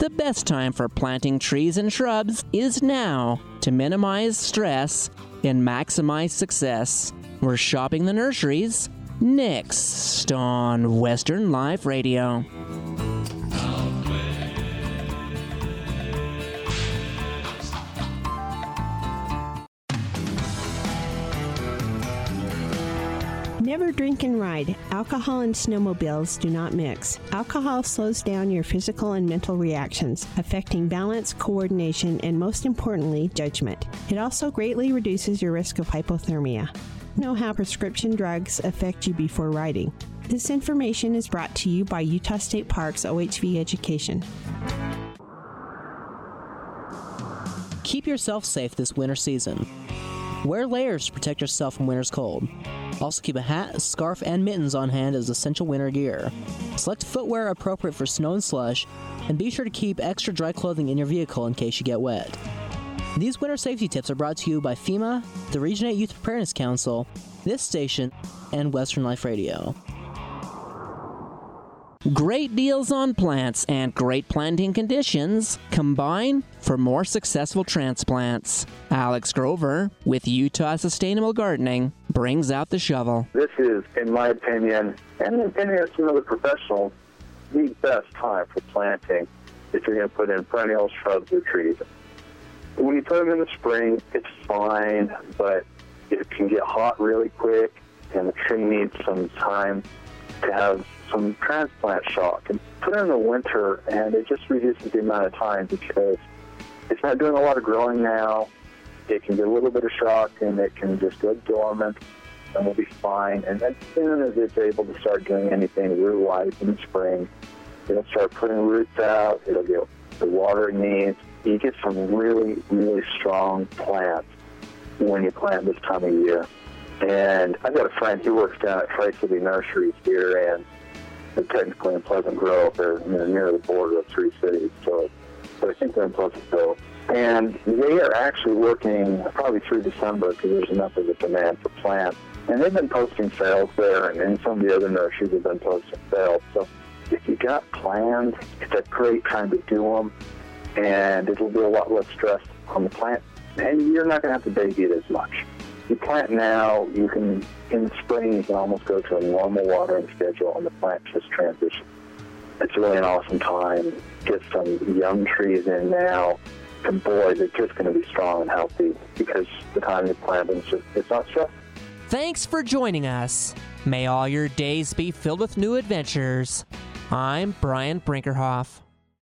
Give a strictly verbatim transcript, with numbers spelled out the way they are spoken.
The best time for planting trees and shrubs is now to minimize stress and maximize success. We're shopping the nurseries next on Western Life Radio. Never drink and ride. Alcohol and snowmobiles do not mix. Alcohol slows down your physical and mental reactions, affecting balance, coordination, and most importantly, judgment. It also greatly reduces your risk of hypothermia. Know how prescription drugs affect you before riding. This information is brought to you by Utah State Parks O H V Education. Keep yourself safe this winter season. Wear layers to protect yourself from winter's cold. Also keep a hat, a scarf, and mittens on hand as essential winter gear. Select footwear appropriate for snow and slush, and be sure to keep extra dry clothing in your vehicle in case you get wet. These winter safety tips are brought to you by FEMA, the Region eight Youth Preparedness Council, this station, and Western Life Radio. Great deals on plants and great planting conditions combine for more successful transplants. Alex Grover with Utah Sustainable Gardening brings out the shovel. This is, in my opinion, and in the opinion of some other professionals, the best time for planting if you're going to put in perennials, shrubs, or trees. When you put them in the spring, it's fine, but it can get hot really quick, and the tree needs some time to have some transplant shock. And put it in the winter, and it just reduces the amount of time because it's not doing a lot of growing now. It can get a little bit of shock, and it can just go dormant, and we'll be fine. And as soon as it's able to start doing anything root-wise in the spring, it'll start putting roots out. It'll get the water it needs. You get some really, really strong plants when you plant this time of year. And I've got a friend who works down at Tri-City Nurseries here, and they're technically in Pleasant Grove. They're you know, near the border of three cities, so, so I think they're in Pleasantville. And they are actually working probably through December because there's enough of a demand for plants. And they've been posting sales there, and, and some of the other nurseries have been posting sales. So if you got plans, it's a great time to do them, and it'll be a lot less stress on the plant. And you're not going to have to baby it as much. You plant now, you can, in the spring, you can almost go to a normal watering schedule, and the plant just transitions. It's really an awesome time. Get some young trees in now, and boy, they're just going to be strong and healthy because the time you plant them, it's, just, it's not stressful. Thanks for joining us. May all your days be filled with new adventures. I'm Brian Brinkerhoff.